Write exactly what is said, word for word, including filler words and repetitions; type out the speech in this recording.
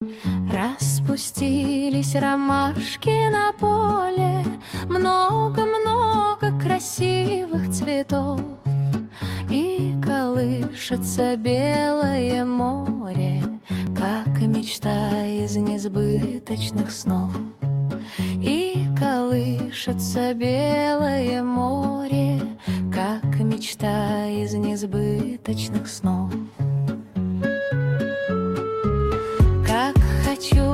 Распустились ромашки на поле, много-много красивых цветов, и колышется белое море, как мечта из несбыточных снов. И колышется белое море, как мечта из несбыточных снов. Как хочу